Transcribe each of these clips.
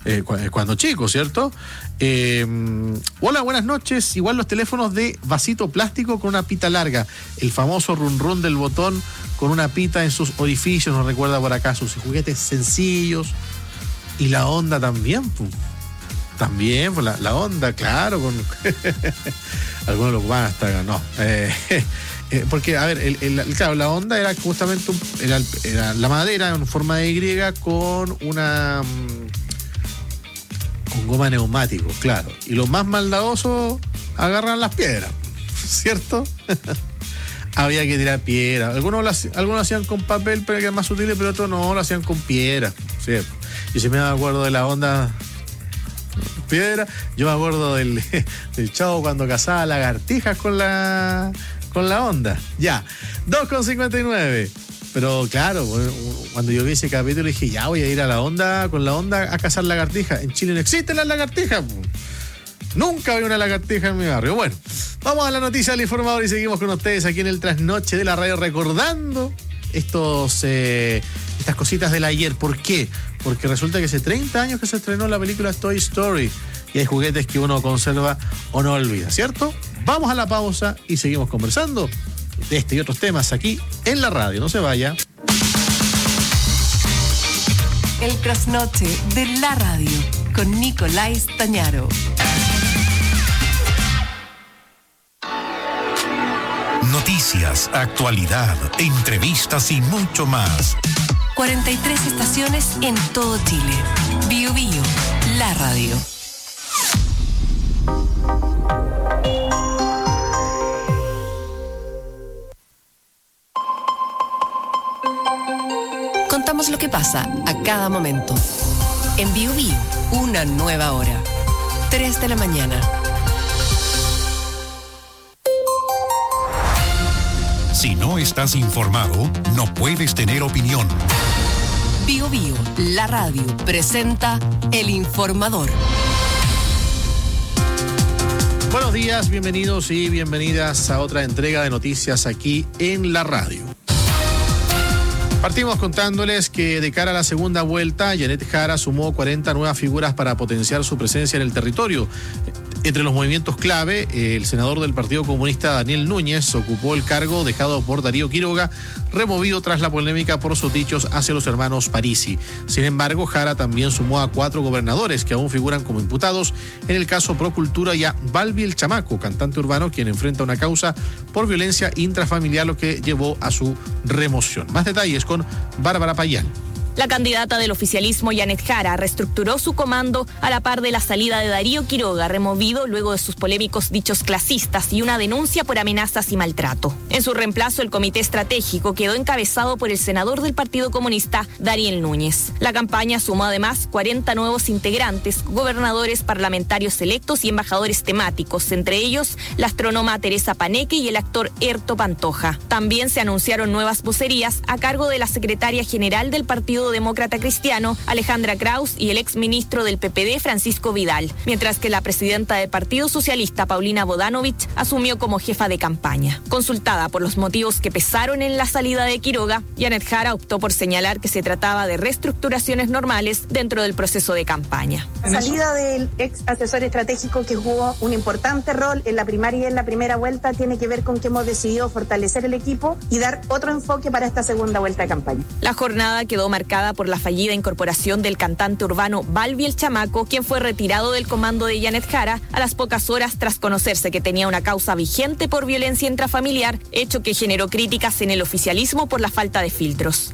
cuando chico, ¿cierto? Hola, buenas noches. Igual los teléfonos de vasito plástico con una pita larga. El famoso run run del botón con una pita en sus orificios. Nos recuerda por acá sus juguetes sencillos. Y la onda también, pues. También, pues la onda, claro. Con algunos lo ocupaban hasta... No. Porque, a ver, claro, la onda era justamente era la madera en forma de Y con una... con goma neumático, claro. Y los más maldadosos agarran las piedras, ¿cierto? Había que tirar piedras. Algunos lo hacían con papel, pero que es más sutil, pero otros no, lo hacían con piedras, ¿cierto? Y si me acuerdo de la onda piedra, yo me acuerdo del Chavo cuando cazaba lagartijas con la onda. Ya, 2,59. Pero claro, cuando yo vi ese capítulo dije, ya voy a ir con la onda a cazar lagartijas. En Chile no existen las lagartijas. Nunca vi una lagartija en mi barrio. Bueno, vamos a la noticia del informador y seguimos con ustedes aquí en el Trasnoche de la Radio recordando estas cositas del ayer. ¿Por qué? Porque resulta que hace 30 años que se estrenó la película Toy Story y hay juguetes que uno conserva o no olvida, ¿cierto? Vamos a la pausa y seguimos conversando de este y otros temas aquí en la radio. No se vaya. El Trasnoche de la Radio con Nicolás Tañaro. Noticias, actualidad, entrevistas y mucho más. 43 estaciones en todo Chile. Bio Bio, la radio. Contamos lo que pasa a cada momento. En Bio Bio, una nueva hora. 3 de la mañana. Si no estás informado, no puedes tener opinión. Bio Bio, la radio, presenta El Informador. Buenos días, bienvenidos y bienvenidas a otra entrega de noticias aquí en la radio. Partimos contándoles que de cara a la segunda vuelta, Janet Jara sumó 40 nuevas figuras para potenciar su presencia en el territorio. Entre los movimientos clave, el senador del Partido Comunista Daniel Núñez ocupó el cargo dejado por Darío Quiroga, removido tras la polémica por sus dichos hacia los hermanos Parisi. Sin embargo, Jara también sumó a 4 gobernadores que aún figuran como imputados en el caso Procultura y a Balbi el Chamaco, cantante urbano, quien enfrenta una causa por violencia intrafamiliar, lo que llevó a su remoción. Más detalles con Bárbara Payán. La candidata del oficialismo, Janet Jara, reestructuró su comando a la par de la salida de Darío Quiroga, removido luego de sus polémicos dichos clasistas y una denuncia por amenazas y maltrato. En su reemplazo, el comité estratégico quedó encabezado por el senador del Partido Comunista, Daniel Núñez. La campaña sumó además 40 nuevos integrantes, gobernadores, parlamentarios electos y embajadores temáticos, entre ellos la astrónoma Teresa Paneque y el actor Erto Pantoja. También se anunciaron nuevas vocerías a cargo de la secretaria general del Partido Demócrata Cristiano, Alejandra Kraus, y el exministro del PPD, Francisco Vidal, mientras que la presidenta del Partido Socialista, Paulina Bodanovich, asumió como jefa de campaña. Consultada por los motivos que pesaron en la salida de Quiroga, Janet Jara optó por señalar que se trataba de reestructuraciones normales dentro del proceso de campaña. La salida del ex asesor estratégico que jugó un importante rol en la primaria y en la primera vuelta tiene que ver con que hemos decidido fortalecer el equipo y dar otro enfoque para esta segunda vuelta de campaña. La jornada quedó marcada por la fallida incorporación del cantante urbano Balbi el Chamaco, quien fue retirado del comando de Janet Jara a las pocas horas tras conocerse que tenía una causa vigente por violencia intrafamiliar, hecho que generó críticas en el oficialismo por la falta de filtros.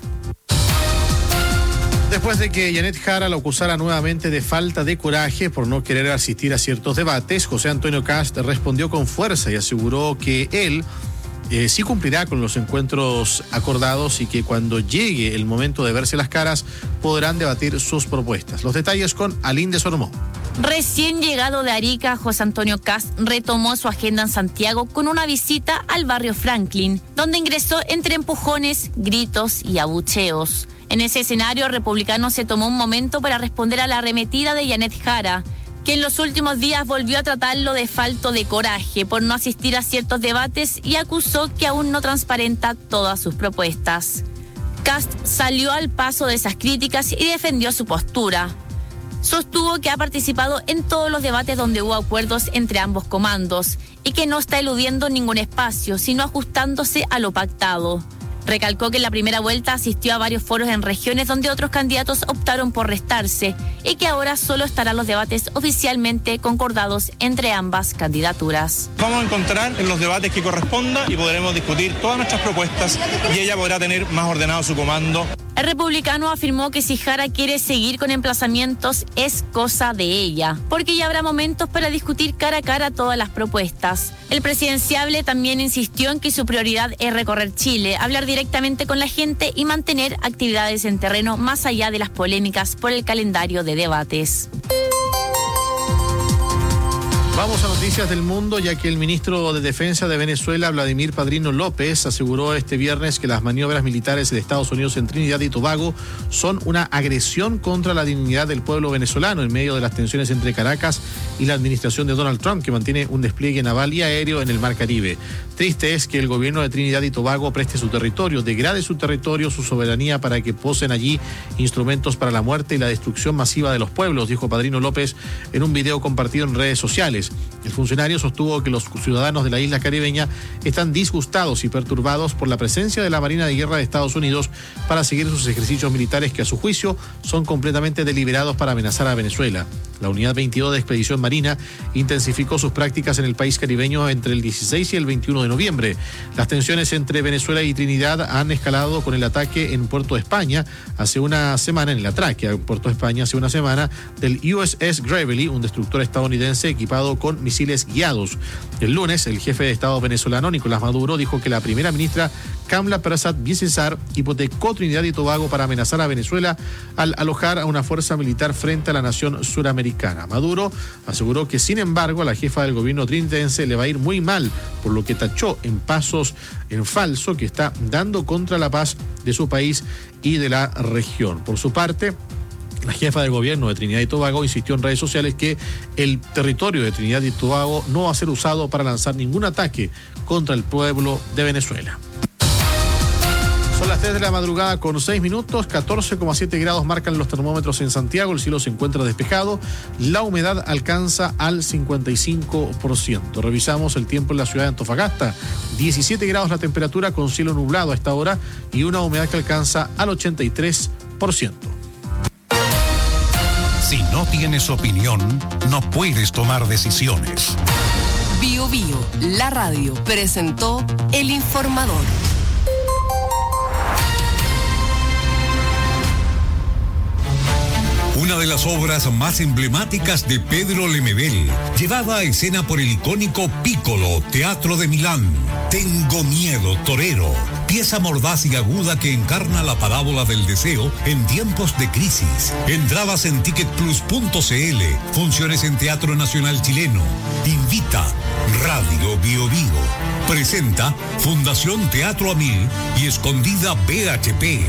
Después de que Janet Jara lo acusara nuevamente de falta de coraje por no querer asistir a ciertos debates, José Antonio Kast respondió con fuerza y aseguró que él sí cumplirá con los encuentros acordados y que cuando llegue el momento de verse las caras podrán debatir sus propuestas. Los detalles con Aline de Sormó. Recién llegado de Arica, José Antonio Kast retomó su agenda en Santiago con una visita al barrio Franklin, donde ingresó entre empujones, gritos y abucheos. En ese escenario, el republicano se tomó un momento para responder a la arremetida de Janet Jara, que en los últimos días volvió a tratarlo de falto de coraje por no asistir a ciertos debates y acusó que aún no transparenta todas sus propuestas. Kast salió al paso de esas críticas y defendió su postura. Sostuvo que ha participado en todos los debates donde hubo acuerdos entre ambos comandos y que no está eludiendo ningún espacio, sino ajustándose a lo pactado. Recalcó que en la primera vuelta asistió a varios foros en regiones donde otros candidatos optaron por restarse y que ahora solo estarán los debates oficialmente concordados entre ambas candidaturas. Vamos a encontrar en los debates que corresponda y podremos discutir todas nuestras propuestas y ella podrá tener más ordenado su comando. El republicano afirmó que si Jara quiere seguir con emplazamientos es cosa de ella, porque ya habrá momentos para discutir cara a cara todas las propuestas. El presidenciable también insistió en que su prioridad es recorrer Chile, hablar directamente con la gente y mantener actividades en terreno más allá de las polémicas por el calendario de debates. Vamos a noticias del mundo, ya que el ministro de Defensa de Venezuela, Vladimir Padrino López, aseguró este viernes que las maniobras militares de Estados Unidos en Trinidad y Tobago son una agresión contra la dignidad del pueblo venezolano en medio de las tensiones entre Caracas y la administración de Donald Trump, que mantiene un despliegue naval y aéreo en el Mar Caribe. Triste es que el gobierno de Trinidad y Tobago preste su territorio, degrade su territorio, su soberanía para que posen allí instrumentos para la muerte y la destrucción masiva de los pueblos, dijo Padrino López en un video compartido en redes sociales. El funcionario sostuvo que los ciudadanos de la isla caribeña están disgustados y perturbados por la presencia de la Marina de Guerra de Estados Unidos para seguir sus ejercicios militares que a su juicio son completamente deliberados para amenazar a Venezuela. La Unidad 22 de Expedición Marina intensificó sus prácticas en el país caribeño entre el 16 y el 21 de noviembre. Las tensiones entre Venezuela y Trinidad han escalado con el ataque en Puerto España hace una semana, del USS Gravely, un destructor estadounidense equipado con misiles guiados. El lunes, el jefe de Estado venezolano, Nicolás Maduro, dijo que la primera ministra Kamla Persad-Bissessar hipotecó Trinidad y Tobago para amenazar a Venezuela al alojar a una fuerza militar frente a la nación suramericana. Maduro aseguró que, sin embargo, a la jefa del gobierno trinitense le va a ir muy mal, por lo que tachó en pasos en falso que está dando contra la paz de su país y de la región. Por su parte, la jefa del gobierno de Trinidad y Tobago insistió en redes sociales que el territorio de Trinidad y Tobago no va a ser usado para lanzar ningún ataque contra el pueblo de Venezuela. Son las 3 de la madrugada con 6 minutos, 14,7 grados marcan los termómetros en Santiago, el cielo se encuentra despejado, la humedad alcanza al 55%. Revisamos el tiempo en la ciudad de Antofagasta, 17 grados la temperatura con cielo nublado a esta hora y una humedad que alcanza al 83%. Si no tienes opinión, no puedes tomar decisiones. Bio Bio, la radio, presentó El Informador. Una de las obras más emblemáticas de Pedro Lemebel, llevada a escena por el icónico Piccolo, Teatro de Milán. Tengo miedo, torero. Pieza mordaz y aguda que encarna la parábola del deseo en tiempos de crisis. Entradas en ticketplus.cl. Funciones en Teatro Nacional Chileno. Invita Radio Bio Bio. Presenta Fundación Teatro Amil y Escondida BHP.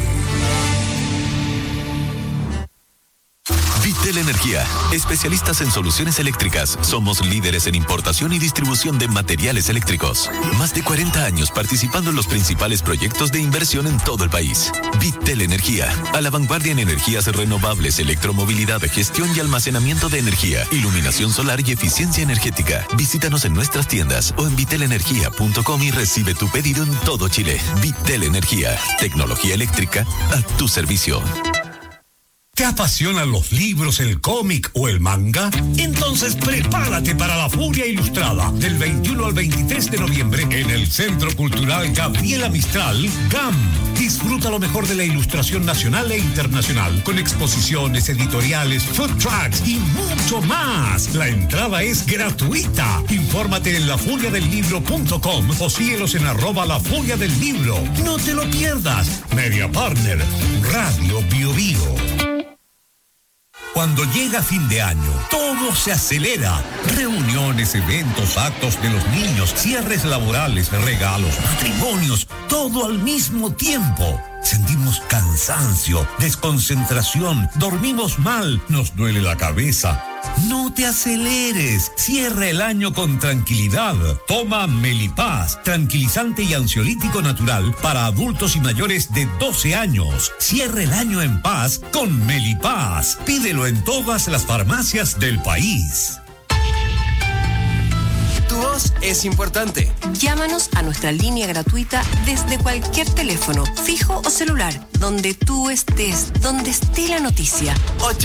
Vitel Energía, especialistas en soluciones eléctricas. Somos líderes en importación y distribución de materiales eléctricos. Más de 40 años participando en los principales proyectos de inversión en todo el país. Vitel Energía, a la vanguardia en energías renovables, electromovilidad, gestión y almacenamiento de energía, iluminación solar y eficiencia energética. Visítanos en nuestras tiendas o en vitelenergia.com y recibe tu pedido en todo Chile. Vitel Energía, tecnología eléctrica a tu servicio. ¿Te apasionan los libros, el cómic o el manga? Entonces prepárate para la Furia Ilustrada del 21 al 23 de noviembre en el Centro Cultural Gabriela Mistral, GAM. Disfruta lo mejor de la ilustración nacional e internacional con exposiciones, editoriales, food trucks y mucho más. La entrada es gratuita. Infórmate en lafuriadelibro.com o síguelos en @lafuriadelibro. No te lo pierdas. Media Partner, Radio Bio Bio. Cuando llega fin de año, todo se acelera. Reuniones, eventos, actos de los niños, cierres laborales, regalos, matrimonios, todo al mismo tiempo. sentimos cansancio, desconcentración, dormimos mal, nos duele la cabeza. No te aceleres, cierra el año con tranquilidad. Toma Melipaz, tranquilizante y ansiolítico natural para adultos y mayores de 12 años. Cierra el año en paz con Melipaz. Pídelo en todas las farmacias del país. Tu voz es importante. Llámanos a nuestra línea gratuita desde cualquier teléfono, fijo o celular, donde tú estés, donde esté la noticia.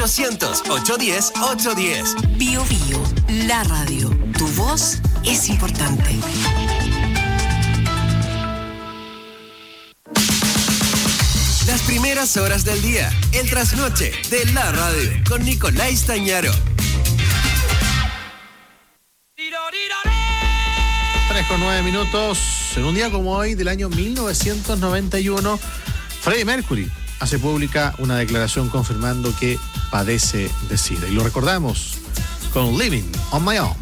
800-810-810. Bio Bio, la radio. Tu voz es importante. Las primeras horas del día, el trasnoche de la radio, con Nicolás Tañaro. 3:09. En un día como hoy, del año 1991, Freddie Mercury hace pública una declaración confirmando que padece de SIDA. Y lo recordamos con Living on My Own.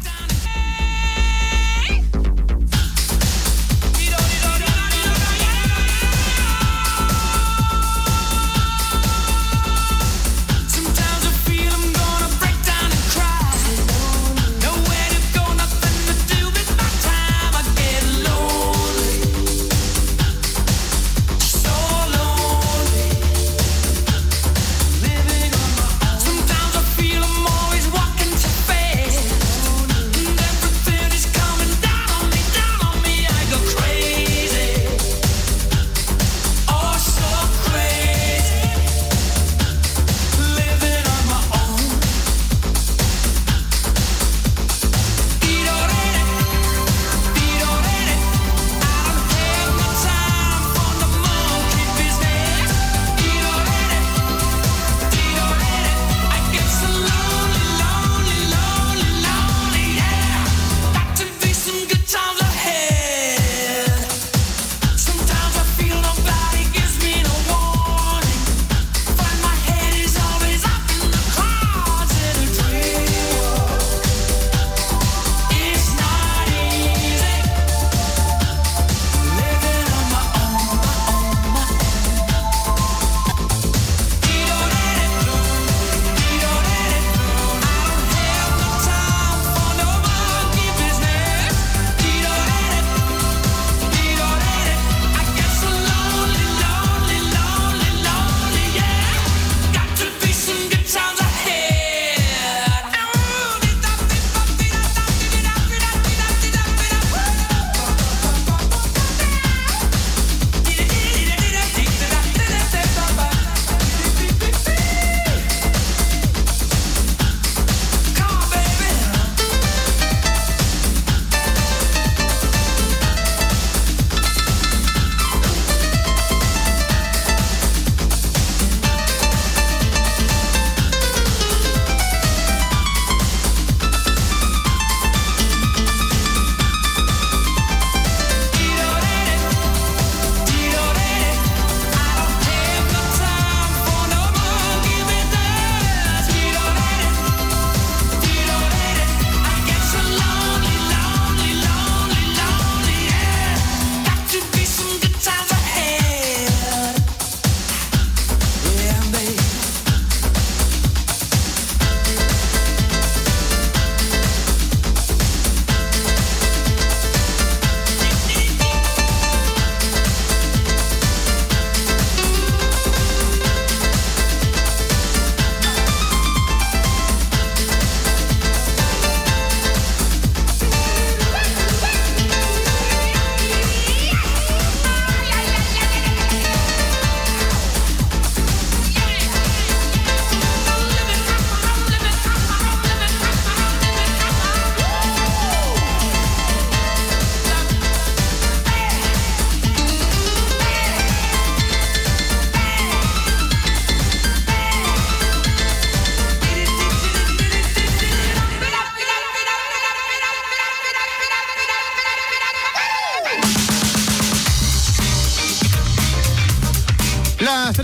Las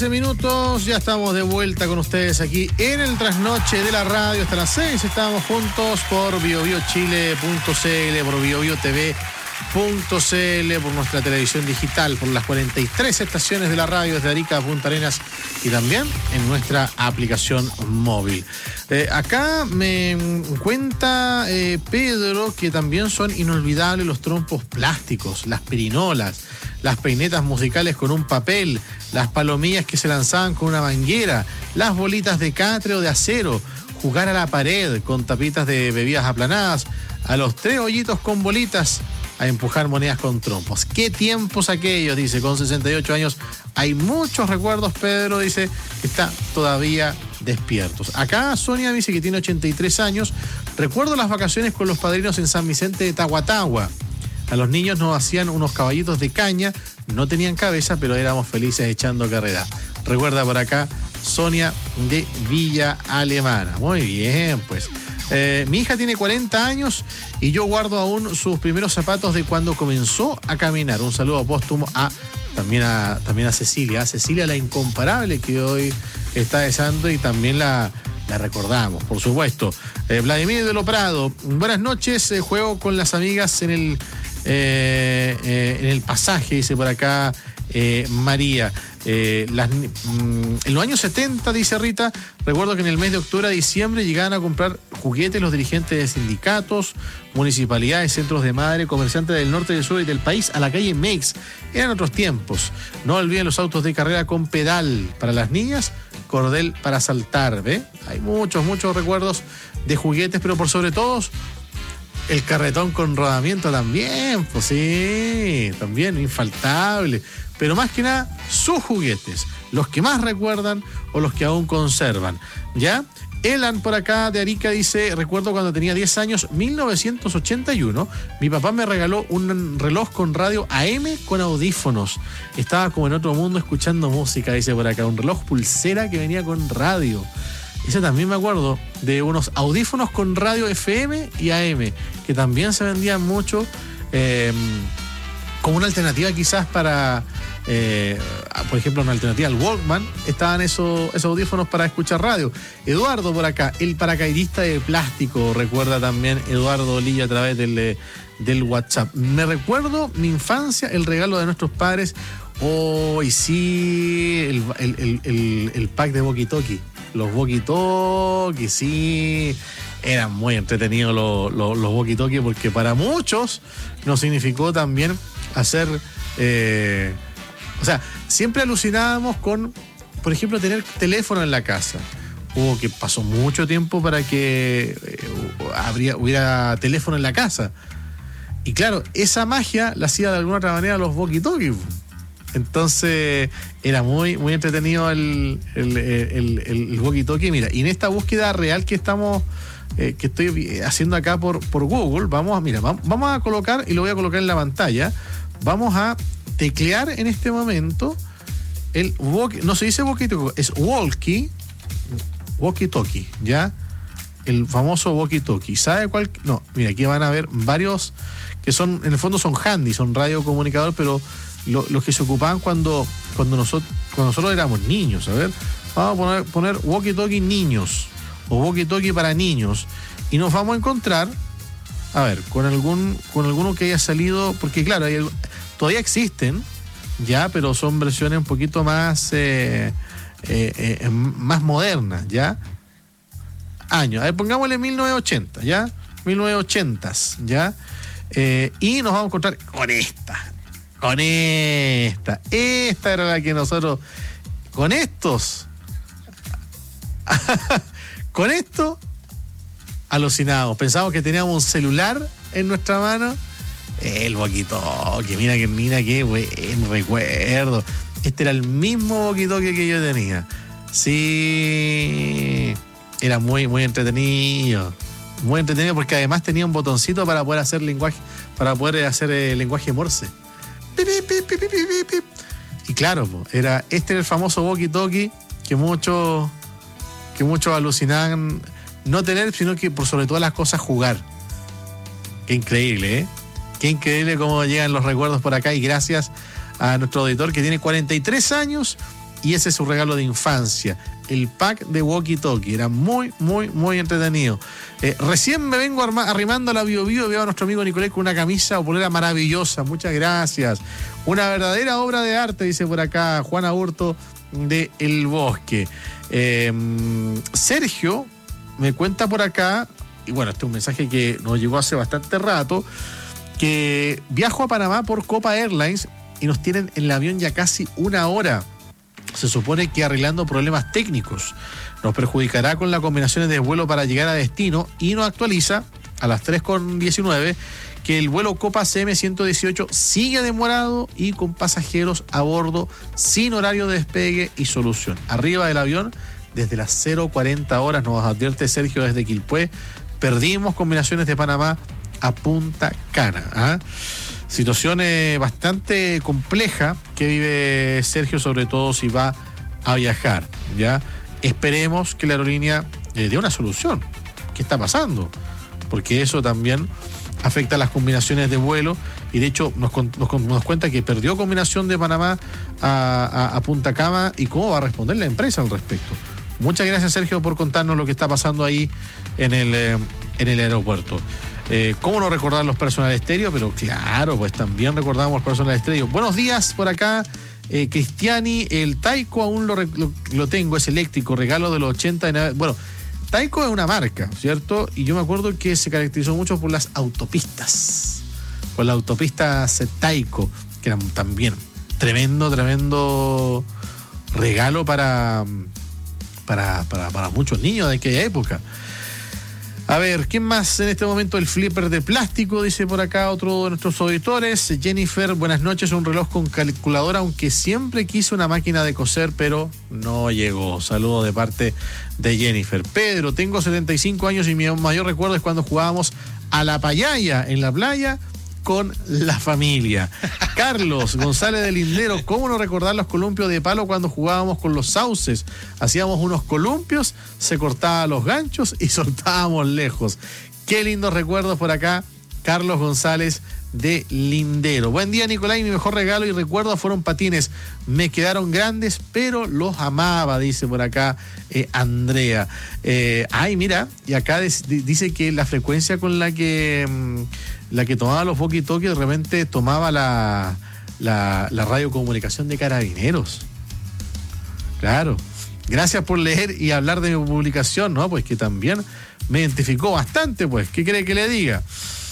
3:13, ya estamos de vuelta con ustedes aquí en el trasnoche de la radio hasta las 6. Estamos juntos por biobiochile.cl, por BioBio TV por nuestra televisión digital, por las 43 estaciones de la radio desde Arica a Punta Arenas y también en nuestra aplicación móvil. Acá me cuenta Pedro que también son inolvidables los trompos plásticos, las perinolas, las peinetas musicales con un papel, las palomillas que se lanzaban con una manguera, las bolitas de catre o de acero, jugar a la pared con tapitas de bebidas aplanadas, a los 3 hoyitos con bolitas, a empujar monedas con trompos. ¿Qué tiempos aquellos? Dice, con 68 años hay muchos recuerdos. Pedro dice que está todavía despiertos. Acá Sonia dice que tiene 83 años. Recuerdo las vacaciones con los padrinos en San Vicente de Tahuatahua. A los niños nos hacían unos caballitos de caña, no tenían cabeza, pero éramos felices echando carrera. Recuerda por acá Sonia de Villa Alemana. Muy bien, pues. Mi hija tiene 40 años y yo guardo aún sus primeros zapatos de cuando comenzó a caminar. Un saludo póstumo también a Cecilia. Cecilia la incomparable que hoy está de santo y también la recordamos, por supuesto. Vladimir de Lo Prado, buenas noches. Juego con las amigas en el pasaje, dice por acá María. En los años 70, dice Rita, recuerdo que en el mes de octubre a diciembre llegaban a comprar juguetes los dirigentes de sindicatos, municipalidades, centros de madre, comerciantes del norte, del sur y del país a la calle Mex. Eran otros tiempos. No olviden los autos de carrera con pedal para las niñas, cordel para saltar, ¿ve? Hay muchos recuerdos de juguetes, pero por sobre todo el carretón con rodamiento también, pues sí, también infaltable. Pero más que nada, sus juguetes, los que más recuerdan o los que aún conservan, ¿ya? Elan por acá de Arica dice, recuerdo cuando tenía 10 años, 1981, mi papá me regaló un reloj con radio AM con audífonos. Estaba como en otro mundo escuchando música, dice por acá, un reloj pulsera que venía con radio. Ese también me acuerdo de unos audífonos con radio FM y AM, que también se vendían mucho como una alternativa quizás para, por ejemplo, una alternativa al Walkman. Estaban esos audífonos para escuchar radio. Eduardo por acá, el paracaidista de plástico, recuerda también Eduardo Lilla a través del WhatsApp. Me recuerdo mi infancia, el regalo de nuestros padres. Y sí, el pack de walkie-talkie. Los walkie-talkie, sí, eran muy entretenidos los walkie-talkie porque para muchos nos significó también hacer, siempre alucinábamos con, por ejemplo, tener teléfono en la casa. Que pasó mucho tiempo para que hubiera teléfono en la casa. Y claro, esa magia la hacía de alguna otra manera los walkie-talkie. Entonces era muy entretenido el walkie-talkie. Mira, y en esta búsqueda real que estamos que estoy haciendo acá por Google, vamos a colocar, y lo voy a colocar en la pantalla, vamos a teclear en este momento el walkie, no se dice walkie-talkie, es walkie-talkie, ¿ya? El famoso walkie-talkie. ¿Sabe cuál? No, mira, aquí van a ver varios que son, en el fondo son handy, son radiocomunicador, pero los que se ocupaban cuando nosotros éramos niños. A ver, vamos a poner walkie-talkie niños o walkie-talkie para niños y nos vamos a encontrar, a ver, con alguno que haya salido, porque claro, todavía existen, ya, pero son versiones un poquito más más modernas, ya. Años, a ver, pongámosle 1980, ya, 1980s, ya, y nos vamos a encontrar con esta. Esta era la que nosotros, con esto alucinábamos, pensábamos que teníamos un celular en nuestra mano, el walkie-talkie, mira que buen recuerdo, este era el mismo walkie-talkie que yo tenía, sí, era muy entretenido porque además tenía un botoncito para poder hacer lenguaje, lenguaje Morse. Y claro, era el famoso walkie-talkie que muchos alucinaban no tener, sino que por sobre todas las cosas jugar. Qué increíble, ¿eh? Qué increíble cómo llegan los recuerdos por acá, y gracias a nuestro auditor que tiene 43 años y ese es su regalo de infancia. El pack de walkie-talkie era muy, muy, muy entretenido. Recién me vengo arrimando a la Bio Bio y veo a nuestro amigo Nicolás con una camisa o polera maravillosa. Muchas gracias. Una verdadera obra de arte, dice por acá Juana Hurto de El Bosque. Sergio me cuenta por acá, y bueno, este es un mensaje que nos llegó hace bastante rato, que viajo a Panamá por Copa Airlines y nos tienen en el avión ya casi una hora. Se supone que arreglando problemas técnicos. Nos perjudicará con las combinaciones de vuelo para llegar a destino y nos actualiza a las 3:19 que el vuelo Copa CM118 sigue demorado y con pasajeros a bordo sin horario de despegue y solución. Arriba del avión desde las 0:40 horas, nos advierte Sergio desde Quilpué, perdimos combinaciones de Panamá a Punta Cana. Situación bastante compleja que vive Sergio, sobre todo si va a viajar, ¿ya? Esperemos que la aerolínea dé una solución. ¿Qué está pasando? Porque eso también afecta a las combinaciones de vuelo y de hecho nos cuenta que perdió combinación de Panamá a Punta Cana y cómo va a responder la empresa al respecto. Muchas gracias, Sergio, por contarnos lo que está pasando ahí en el aeropuerto. ¿Cómo no recordar los Personal Estéreo? Pero claro, pues también recordamos Personal Estéreo. Buenos días por acá, Cristiani. El Taiko aún lo tengo, es eléctrico, regalo de los 80. Bueno, Taiko es una marca, ¿cierto? Y yo me acuerdo que se caracterizó mucho por las autopistas. Por las autopistas Taiko, que eran también tremendo regalo para muchos niños de aquella época. A ver, ¿quién más en este momento? El flipper de plástico, dice por acá otro de nuestros auditores. Jennifer, buenas noches, un reloj con calculadora, aunque siempre quise una máquina de coser, pero no llegó. Saludos de parte de Jennifer. Pedro, tengo 75 años y mi mayor recuerdo es cuando jugábamos a la payaya en la playa con la familia. Carlos González de Lindero, ¿cómo no recordar los columpios de palo cuando jugábamos con los sauces? Hacíamos unos columpios, se cortaban los ganchos y soltábamos lejos. Qué lindos recuerdos por acá, Carlos González de Lindero. Buen día, Nicolás, mi mejor regalo y recuerdo fueron patines. Me quedaron grandes, pero los amaba, dice por acá Andrea. Mira, y acá dice que la frecuencia con la que tomaba los walkie-talkie de repente tomaba la radiocomunicación de Carabineros. Claro. Gracias por leer y hablar de mi publicación, ¿no? Pues que también me identificó bastante, pues. ¿Qué cree que le diga?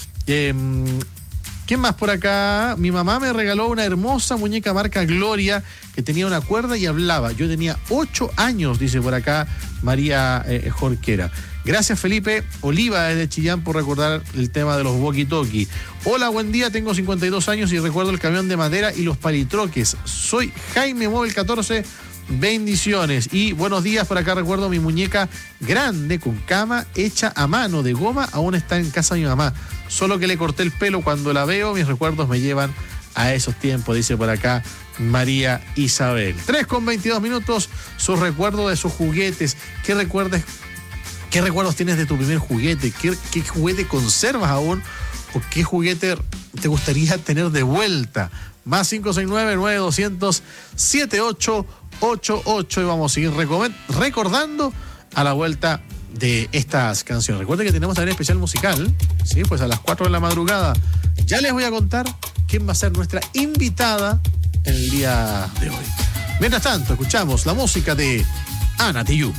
¿Quién más por acá? Mi mamá me regaló una hermosa muñeca marca Gloria que tenía una cuerda y hablaba. Yo tenía 8 años, dice por acá María Jorquera. Gracias, Felipe Oliva desde Chillán, por recordar el tema de los walkie-talkie. Hola, buen día, tengo 52 años y recuerdo el camión de madera y los palitroques. Soy Jaime Móvil 14, bendiciones. Y buenos días, por acá recuerdo mi muñeca grande con cama hecha a mano de goma, aún está en casa de mi mamá. Solo que le corté el pelo, cuando la veo mis recuerdos me llevan a esos tiempos, dice por acá María Isabel. 3:22, sus recuerdos de sus juguetes. ¿Qué recuerdos tienes de tu primer juguete? ¿Qué juguete conservas aún? ¿O qué juguete te gustaría tener de vuelta? Más 569-9200-7888. Y vamos a seguir recordando a la vuelta de estas canciones. Recuerden que tenemos también especial musical, ¿sí? Pues a las 4 de la madrugada ya les voy a contar quién va a ser nuestra invitada en el día de hoy. Mientras tanto, escuchamos la música de Ana Tijoux.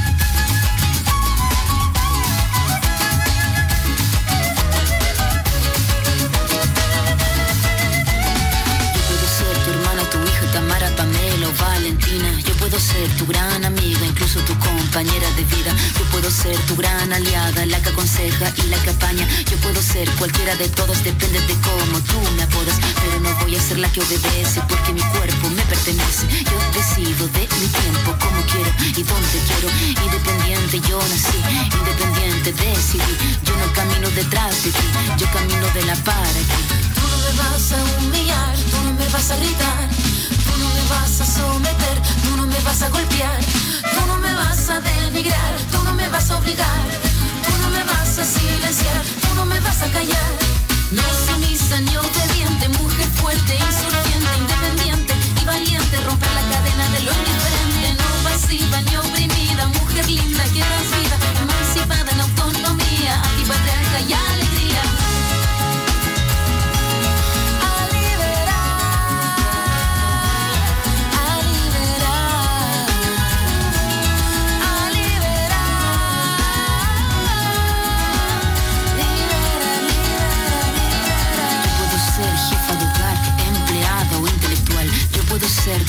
Yo puedo ser tu gran amiga, incluso tu compañera de vida. Yo puedo ser tu gran aliada, la que aconseja y la que apaña. Yo puedo ser cualquiera de todos, depende de cómo tú me apodas. Pero no voy a ser la que obedece, porque mi cuerpo me pertenece. Yo decido de mi tiempo, como quiero y donde quiero. Independiente yo nací, independiente decidí. Yo no camino detrás de ti, yo camino de la par aquí. Tú no me vas a humillar, tú no me vas a gritar. Tú no me vas a someter, tú no me vas a golpear, tú no me vas a denigrar, tú no me vas a obligar, tú no me vas a silenciar, tú no me vas a callar. No sumisa ni obediente, mujer fuerte, insurgente, independiente y valiente, romper la cadena de lo indiferente.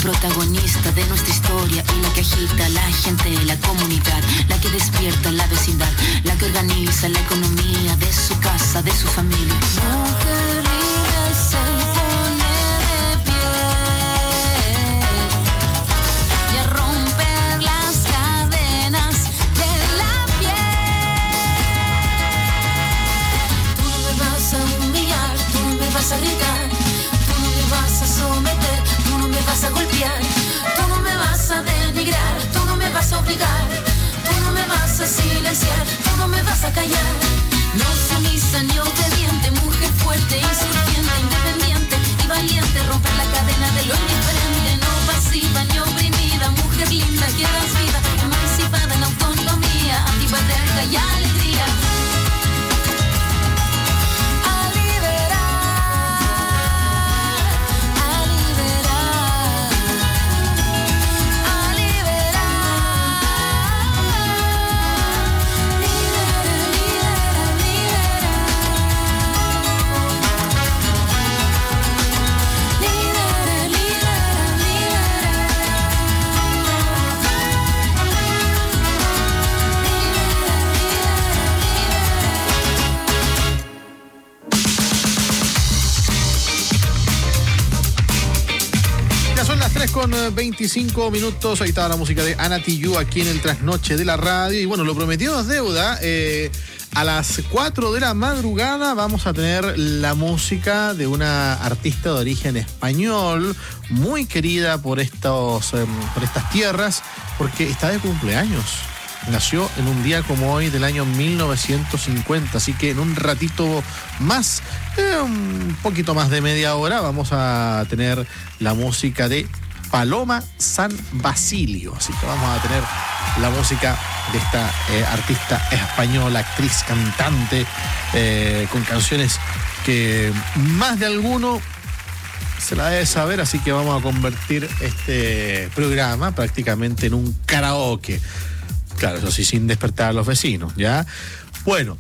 protagonista de nuestra historia y la que agita a la gente, la comunidad, la que despierta la vecindad, la que organiza la economía de su casa, de su familia. Mujer libre se pone de pie y a romper las cadenas de la piel. Tú no me vas a humillar, tú no me vas a gritar, tú no me vas a someter, tú no me vas a golpear, tú no me vas a denigrar, tú no me vas a obligar, tú no me vas a silenciar, tú no me vas a callar. No sumisa ni obediente, mujer fuerte, insurgente, independiente y valiente, romper la cadena de lo indiferente, no pasiva ni oprimida, mujer linda que das vida, emancipada en autonomía, antipatriarca y alegría. Con 25 minutos, ahí estaba la música de Ana Tijoux aquí en el Trasnoche de la Radio. Y bueno, lo prometido es deuda. A las 4 de la madrugada vamos a tener la música de una artista de origen español, muy querida por estas tierras, porque está de cumpleaños. Nació en un día como hoy del año 1950, así que en un ratito más, un poquito más de media hora, vamos a tener la música de Paloma San Basilio. Así que vamos a tener la música de esta artista española, actriz, cantante, con canciones que más de alguno se la debe saber, así que vamos a convertir este programa prácticamente en un karaoke. Claro, eso sí, sin despertar a los vecinos, ¿ya? Bueno,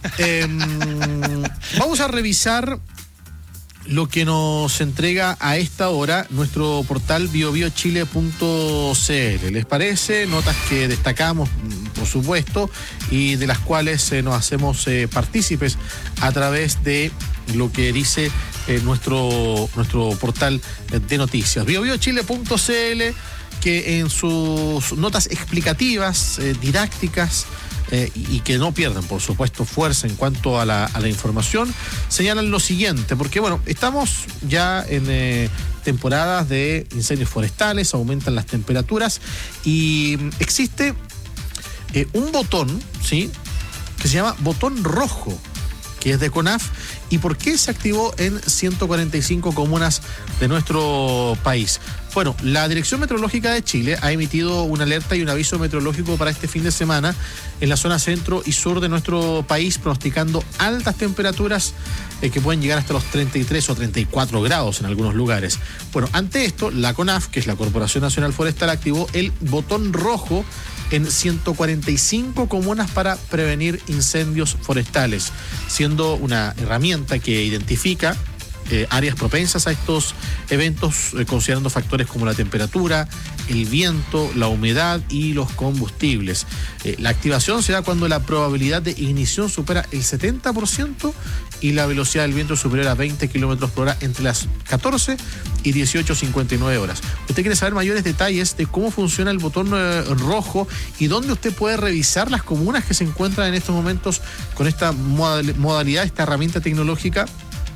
vamos a revisar lo que nos entrega a esta hora nuestro portal biobiochile.cl. ¿Les parece? Notas que destacamos, por supuesto, y de las cuales nos hacemos partícipes a través de lo que dice nuestro portal de noticias. biobiochile.cl, que en sus notas explicativas, didácticas, y que no pierdan, por supuesto, fuerza en cuanto a la información, señalan lo siguiente, porque bueno, estamos ya en temporadas de incendios forestales, aumentan las temperaturas y existe un botón, ¿sí?, que se llama botón rojo, que es de CONAF. ¿Y por qué se activó en 145 comunas de nuestro país? Bueno, la Dirección Meteorológica de Chile ha emitido una alerta y un aviso meteorológico para este fin de semana en la zona centro y sur de nuestro país, pronosticando altas temperaturas que pueden llegar hasta los 33 o 34 grados en algunos lugares. Bueno, ante esto, la CONAF, que es la Corporación Nacional Forestal, activó el botón rojo en 145 comunas para prevenir incendios forestales, siendo una herramienta que identifica áreas propensas a estos eventos, considerando factores como la temperatura, el viento, la humedad y los combustibles. La activación se da cuando la probabilidad de ignición supera el 70% y la velocidad del viento es superior a 20 kilómetros por hora entre las 14 y 18:59 horas. ¿Usted quiere saber mayores detalles de cómo funciona el botón rojo y dónde usted puede revisar las comunas que se encuentran en estos momentos con esta modalidad, esta herramienta tecnológica?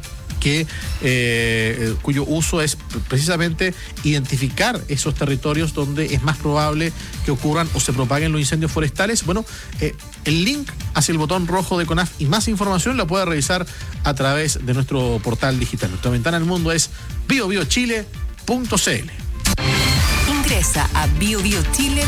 Cuyo uso es precisamente identificar esos territorios donde es más probable que ocurran o se propaguen los incendios forestales. Bueno, el link hacia el botón rojo de CONAF y más información la puede revisar a través de nuestro portal digital. Nuestra ventana al mundo es biobiochile.cl. Ingresa a biobiochile.cl.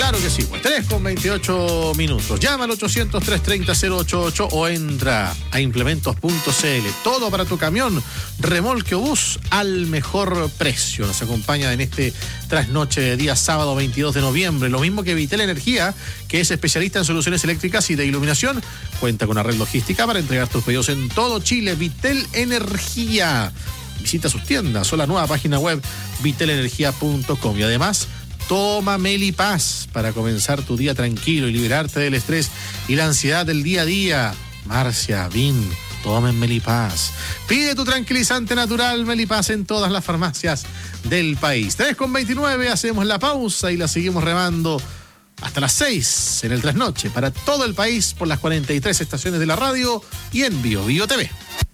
Claro que sí, pues 3:28. Llama al 800-330-088 o entra a implementos.cl. Todo para tu camión, remolque o bus al mejor precio. Nos acompaña en este trasnoche de día sábado 22 de noviembre. Lo mismo que Vitel Energía, que es especialista en soluciones eléctricas y de iluminación. Cuenta con una red logística para entregar tus pedidos en todo Chile. Vitel Energía. Visita sus tiendas o la nueva página web vitelenergia.com. Y además, toma Melipaz para comenzar tu día tranquilo y liberarte del estrés y la ansiedad del día a día. Marcia, Vin, tomen Melipaz. Pide tu tranquilizante natural Melipaz en todas las farmacias del país. 3:29, hacemos la pausa y la seguimos remando hasta las 6 en el trasnoche para todo el país por las 43 estaciones de la radio y en Bio TV.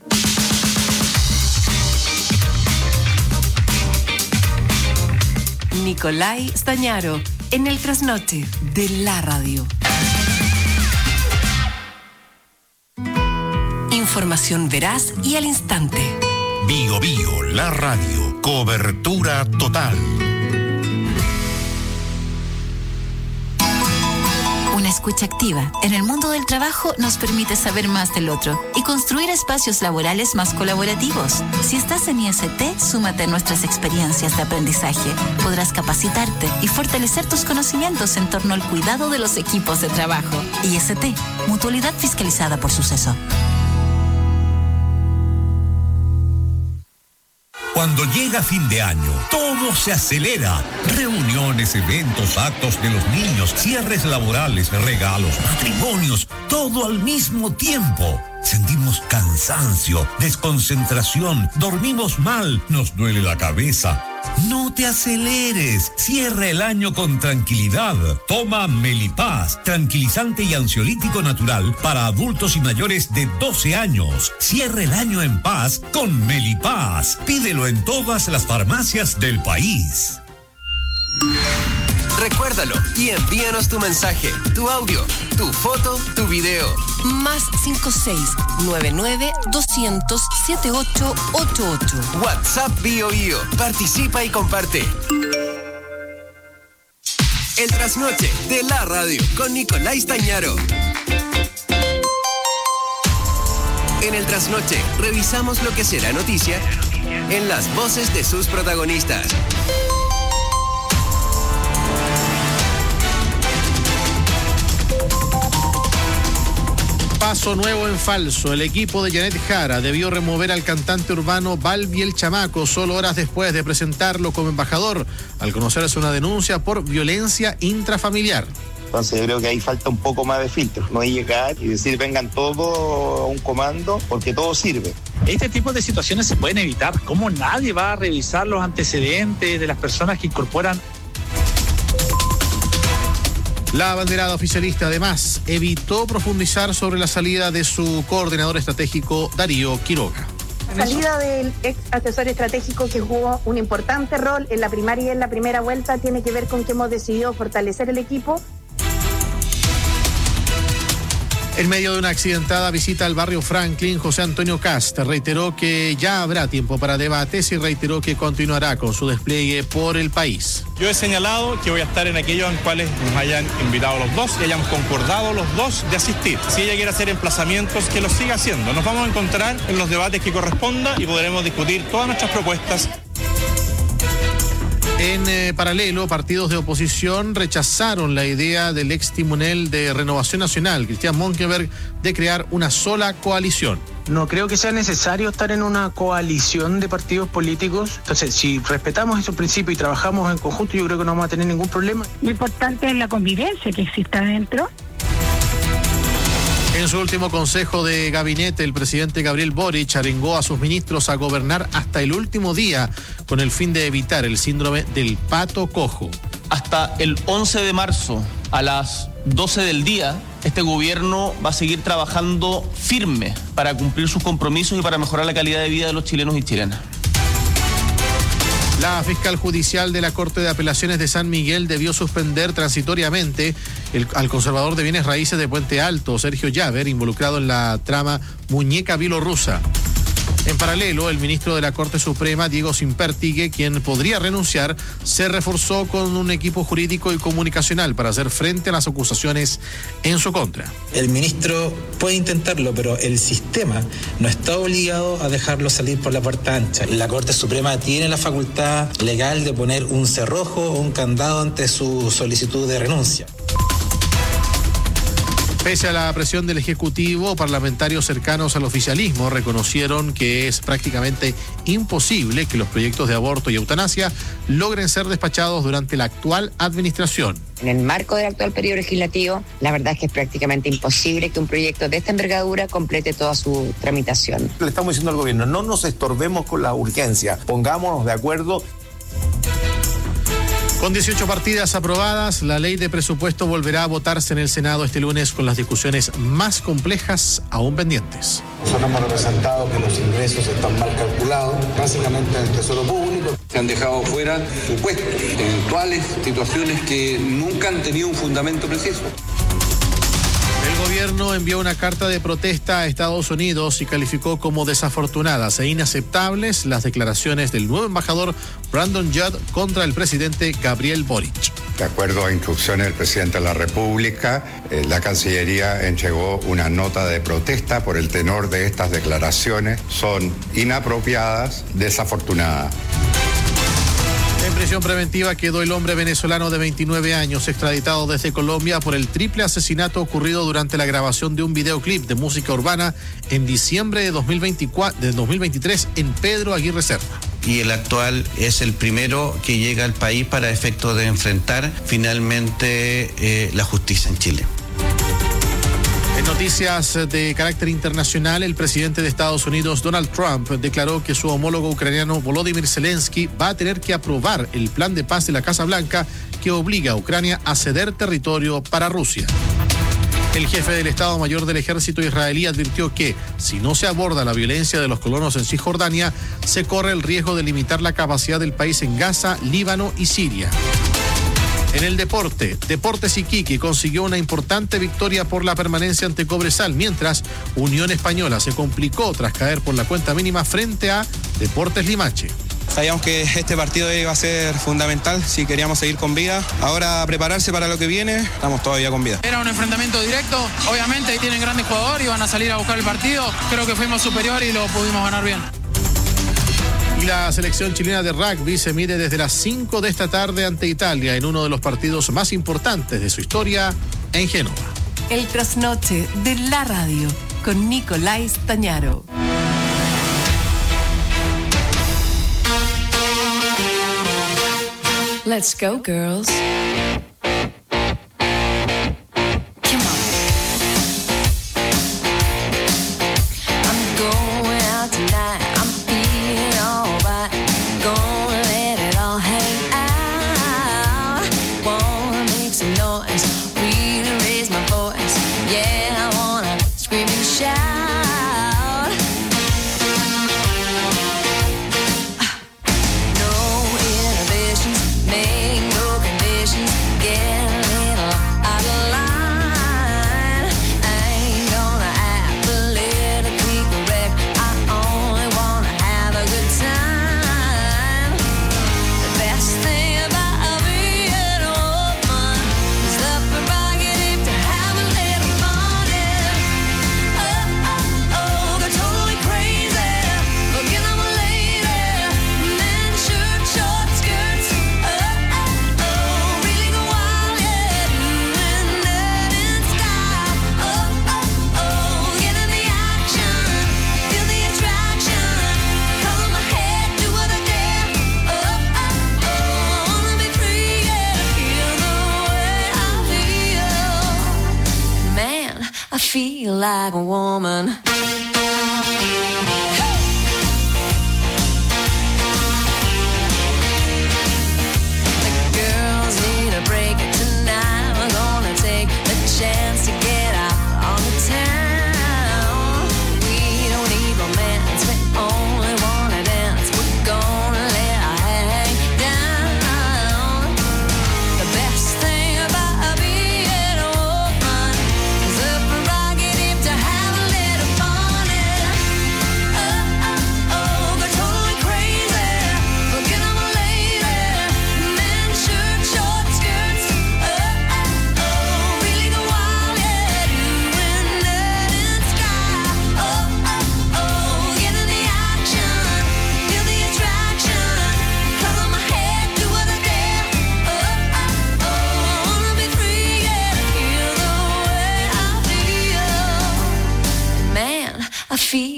Nicolai Stañaro, en el trasnoche de la radio. Información veraz y al instante. Bio, la radio. Cobertura total. Una escucha activa en el mundo del trabajo nos permite saber más del otro y construir espacios laborales más colaborativos. Si estás en IST, súmate a nuestras experiencias de aprendizaje. Podrás capacitarte y fortalecer tus conocimientos en torno al cuidado de los equipos de trabajo. IST, Mutualidad Fiscalizada por Suceso. Cuando llega fin de año, todo se acelera. Reuniones, eventos, actos de los niños, cierres laborales, regalos, matrimonios, todo al mismo tiempo. Sentimos cansancio, desconcentración, dormimos mal, nos duele la cabeza. No te aceleres, cierra el año con tranquilidad. Toma Melipaz, tranquilizante y ansiolítico natural para adultos y mayores de 12 años. Cierra el año en paz con Melipaz. Pídelo en todas las farmacias del país. Recuérdalo y envíanos tu mensaje, tu audio, tu foto, tu video. Más 56-99-200-7888. WhatsApp Bio. Participa y comparte. El trasnoche de la radio con Nicolai Stañaro. En el trasnoche revisamos lo que será noticia en las voces de sus protagonistas. Paso nuevo en falso. El equipo de Janet Jara debió remover al cantante urbano Balbi el Chamaco solo horas después de presentarlo como embajador al conocerse una denuncia por violencia intrafamiliar. Entonces yo creo que ahí falta un poco más de filtros, no hay llegar y decir vengan todos a un comando porque todo sirve. Este tipo de situaciones se pueden evitar. ¿Cómo nadie va a revisar los antecedentes de las personas que incorporan? La abanderada oficialista, además, evitó profundizar sobre la salida de su coordinador estratégico, Darío Quiroga. La salida del ex asesor estratégico que jugó un importante rol en la primaria y en la primera vuelta tiene que ver con que hemos decidido fortalecer el equipo. En medio de una accidentada visita al barrio Franklin, José Antonio Kast reiteró que ya habrá tiempo para debates y reiteró que continuará con su despliegue por el país. Yo he señalado que voy a estar en aquellos en cuales nos hayan invitado los dos y hayamos concordado los dos de asistir. Si ella quiere hacer emplazamientos, que los siga haciendo. Nos vamos a encontrar en los debates que corresponda y podremos discutir todas nuestras propuestas. En paralelo, partidos de oposición rechazaron la idea del ex timonel de Renovación Nacional, Cristian Monkeberg, de crear una sola coalición. No creo que sea necesario estar en una coalición de partidos políticos. Entonces, si respetamos esos principios y trabajamos en conjunto, yo creo que no vamos a tener ningún problema. Lo importante es la convivencia que exista dentro. En su último consejo de gabinete, el presidente Gabriel Boric arengó a sus ministros a gobernar hasta el último día con el fin de evitar el síndrome del pato cojo. Hasta el 11 de marzo a las 12 del día, este gobierno va a seguir trabajando firme para cumplir sus compromisos y para mejorar la calidad de vida de los chilenos y chilenas. La fiscal judicial de la Corte de Apelaciones de San Miguel debió suspender transitoriamente al conservador de bienes raíces de Puente Alto, Sergio Llaver, involucrado en la trama Muñeca Bielorrusa. En paralelo, el ministro de la Corte Suprema, Diego Simpertigue, quien podría renunciar, se reforzó con un equipo jurídico y comunicacional para hacer frente a las acusaciones en su contra. El ministro puede intentarlo, pero el sistema no está obligado a dejarlo salir por la puerta ancha. La Corte Suprema tiene la facultad legal de poner un cerrojo o un candado ante su solicitud de renuncia. Pese a la presión del Ejecutivo, parlamentarios cercanos al oficialismo reconocieron que es prácticamente imposible que los proyectos de aborto y eutanasia logren ser despachados durante la actual administración. En el marco del actual periodo legislativo, la verdad es que es prácticamente imposible que un proyecto de esta envergadura complete toda su tramitación. Le estamos diciendo al gobierno, no nos estorbemos con la urgencia, pongámonos de acuerdo. Con 18 partidas aprobadas, la ley de presupuesto volverá a votarse en el Senado este lunes con las discusiones más complejas aún pendientes. Nosotros hemos representado que los ingresos están mal calculados, básicamente en el Tesoro Público. Se han dejado fuera supuestos, eventuales situaciones que nunca han tenido un fundamento preciso. El gobierno envió una carta de protesta a Estados Unidos y calificó como desafortunadas e inaceptables las declaraciones del nuevo embajador Brandon Judd contra el presidente Gabriel Boric. De acuerdo a instrucciones del presidente de la República, la Cancillería entregó una nota de protesta por el tenor de estas declaraciones. Son inapropiadas, desafortunadas. En prisión preventiva quedó el hombre venezolano de 29 años, extraditado desde Colombia por el triple asesinato ocurrido durante la grabación de un videoclip de música urbana en diciembre de 2023 en Pedro Aguirre Cerda. Y el actual es el primero que llega al país para efecto de enfrentar finalmente la justicia en Chile. En noticias de carácter internacional, el presidente de Estados Unidos, Donald Trump, declaró que su homólogo ucraniano Volodymyr Zelensky va a tener que aprobar el plan de paz de la Casa Blanca que obliga a Ucrania a ceder territorio para Rusia. El jefe del Estado Mayor del Ejército israelí advirtió que, si no se aborda la violencia de los colonos en Cisjordania, se corre el riesgo de limitar la capacidad del país en Gaza, Líbano y Siria. En el deporte, Deportes Iquique consiguió una importante victoria por la permanencia ante Cobresal, mientras Unión Española se complicó tras caer por la cuenta mínima frente a Deportes Limache. Sabíamos que este partido iba a ser fundamental si queríamos seguir con vida. Ahora prepararse para lo que viene, estamos todavía con vida. Era un enfrentamiento directo, obviamente tienen grandes jugadores y van a salir a buscar el partido. Creo que fuimos superior y lo pudimos ganar bien. Y la selección chilena de rugby se mide desde las 5 de esta tarde ante Italia en uno de los partidos más importantes de su historia en Génova. El trasnoche de la radio con Nicolás Tañaro. Let's go, girls. Feel like a woman. The girls need a break tonight. We're gonna take the chance to get out on the town. We don't need romance, we only wanna dance. We're gonna let our hang down. The best thing about being a woman is the prerogative to have a little fun.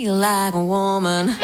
feel like a woman.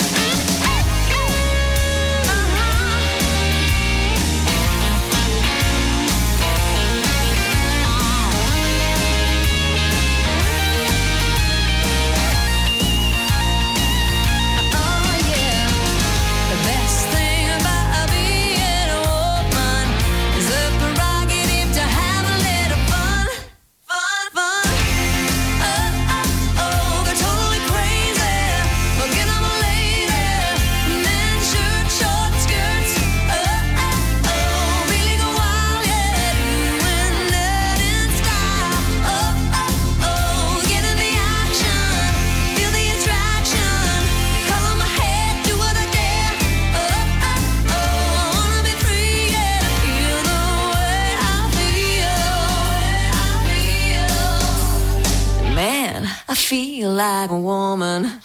I feel like a woman.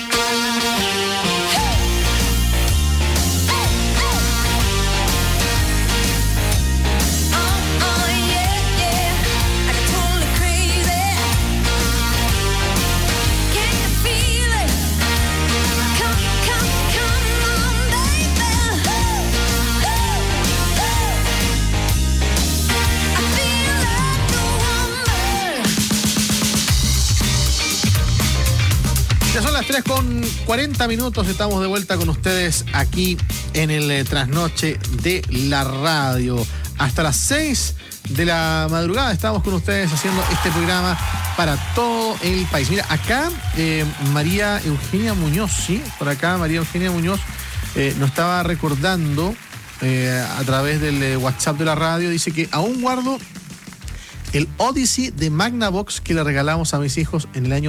Ya son las 3:40, estamos de vuelta con ustedes aquí en el trasnoche de la radio. Hasta las 6 de la madrugada estamos con ustedes haciendo este programa para todo el país. Mira, acá María Eugenia Muñoz, ¿sí? Por acá María Eugenia Muñoz nos estaba recordando a través del WhatsApp de la radio, dice que aún guardo el Odyssey de Magnavox que le regalamos a mis hijos en el año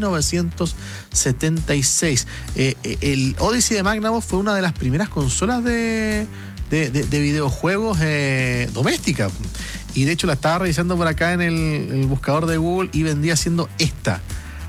1976. El Odyssey de Magnavox fue una de las primeras consolas de videojuegos doméstica. Y de hecho la estaba revisando por acá en el buscador de Google y vendría siendo esta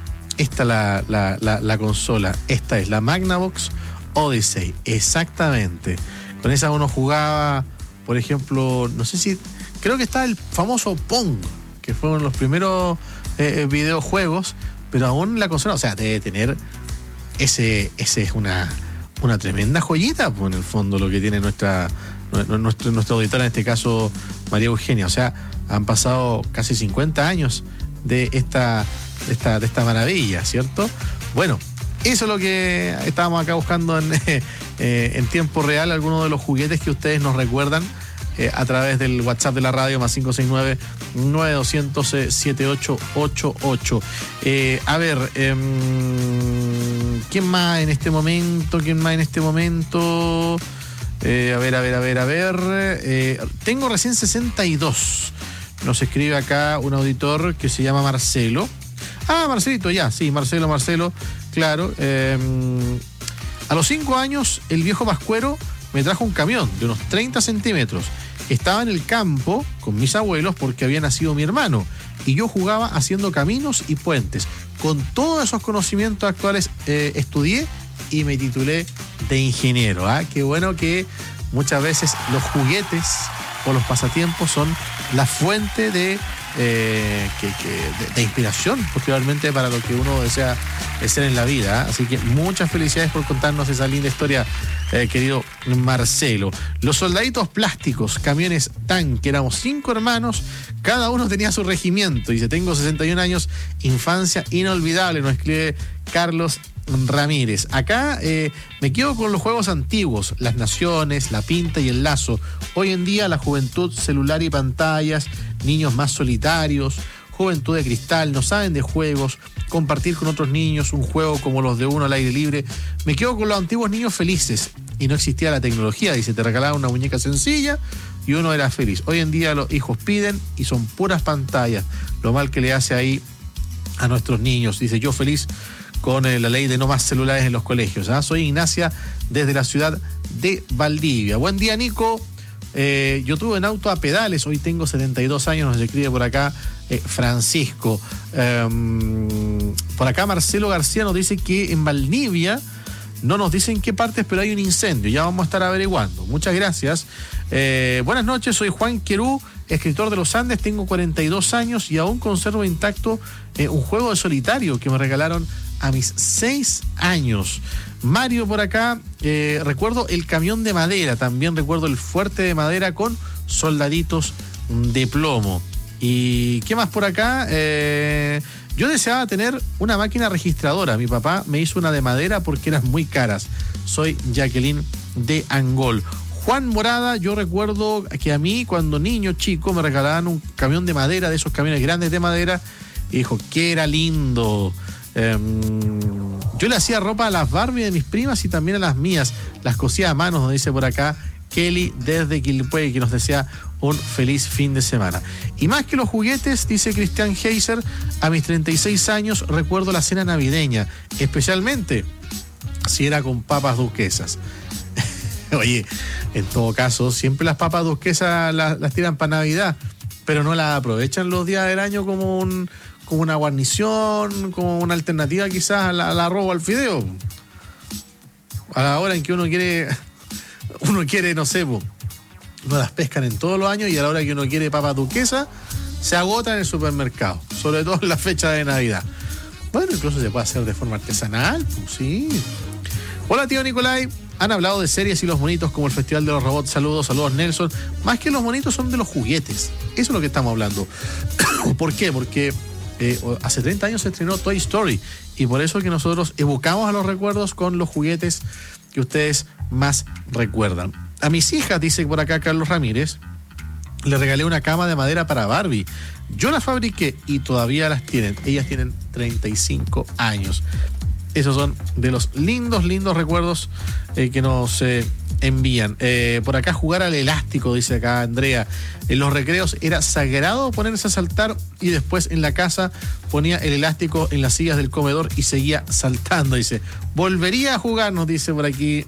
la consola. Esta es la Magnavox Odyssey, exactamente. Con esa uno jugaba, por ejemplo, no sé si... Creo que está el famoso Pong, que fue uno de los primeros videojuegos, pero aún la consola, o sea, debe tener ese es una tremenda joyita, pues en el fondo lo que tiene nuestra auditora, en este caso María Eugenia. O sea, han pasado casi 50 años de esta maravilla, ¿cierto? Bueno, eso es lo que estábamos acá buscando en tiempo real, algunos de los juguetes que ustedes nos recuerdan a través del WhatsApp de la radio, más 569-9200-7888. A ver, ¿quién más en este momento? A ver. Tengo recién 62. Nos escribe acá un auditor que se llama Marcelo. Ah, Marcelito, ya, sí, Marcelo, claro. A los 5 años, el viejo Pascuero me trajo un camión de unos 30 centímetros. Estaba en el campo con mis abuelos porque había nacido mi hermano y yo jugaba haciendo caminos y puentes. Con todos esos conocimientos actuales estudié y me titulé de ingeniero. Qué bueno que muchas veces los juguetes o los pasatiempos son la fuente de inspiración posteriormente para lo que uno desea ser en la vida. Así que muchas felicidades por contarnos esa linda historia, querido Marcelo. Los soldaditos plásticos, camiones tanque, éramos 5 hermanos, cada uno tenía su regimiento. Dice, tengo 61 años, infancia inolvidable, nos escribe Carlos Ramírez. Acá me quedo con los juegos antiguos, las naciones, la pinta y el lazo. Hoy en día la juventud, celular y pantallas, niños más solitarios, juventud de cristal, no saben de juegos, compartir con otros niños un juego como los de uno al aire libre. Me quedo con los antiguos niños felices y no existía la tecnología. Dice, te regalaban una muñeca sencilla y uno era feliz. Hoy en día los hijos piden y son puras pantallas. Lo mal que le hace ahí a nuestros niños. Dice, yo feliz con la ley de no más celulares en los colegios. Soy Ignacia desde la ciudad de Valdivia. Buen día, Nico. Yo tuve un auto a pedales, hoy tengo 72 años, nos escribe por acá Francisco. Por acá Marcelo García nos dice que en Valdivia, no nos dicen qué partes, pero hay un incendio, ya vamos a estar averiguando. Muchas gracias. Buenas noches, soy Juan Querú, escritor de Los Andes, tengo 42 años y aún conservo intacto un juego de solitario que me regalaron a mis 6 años. Mario por acá, recuerdo el camión de madera, también recuerdo el fuerte de madera con soldaditos de plomo. ¿Y qué más por acá? Yo deseaba tener una máquina registradora. Mi papá me hizo una de madera porque eran muy caras. Soy Jacqueline de Angol. Juan Morada, yo recuerdo que a mí cuando niño chico me regalaban un camión de madera, de esos camiones grandes de madera, y dijo que era lindo. Yo le hacía ropa a las Barbie de mis primas y también a las mías. Las cosía a mano, nos dice por acá Kelly desde Quilpué, que nos desea un feliz fin de semana. Y más que los juguetes, dice Cristian Heiser, a mis 36 años recuerdo la cena navideña, especialmente si era con papas duquesas. Oye, en todo caso, siempre las papas duquesas las tiran para Navidad, pero no las aprovechan los días del año como una guarnición, como una alternativa quizás al arroz o al fideo. A la hora en que uno quiere, no sé, no las pescan en todos los años, y a la hora que uno quiere papas duquesas, se agotan en el supermercado, sobre todo en la fecha de Navidad. Bueno, incluso se puede hacer de forma artesanal, pues sí. Hola, tío Nicolai. Han hablado de series y los monitos como el Festival de los Robots. Saludos Nelson. Más que los monitos son de los juguetes. Eso es lo que estamos hablando. ¿Por qué? Porque hace 30 años se estrenó Toy Story, y por eso que nosotros evocamos a los recuerdos con los juguetes que ustedes más recuerdan. A mis hijas, dice por acá Carlos Ramírez, le regalé una cama de madera para Barbie. Yo la fabriqué y todavía las tienen. Ellas tienen 35 años. Esos son de los lindos recuerdos que nos envían. Por acá, jugar al elástico, dice acá Andrea. En los recreos era sagrado ponerse a saltar, y después en la casa ponía el elástico en las sillas del comedor y seguía saltando, dice. Volvería a jugar, nos dice por aquí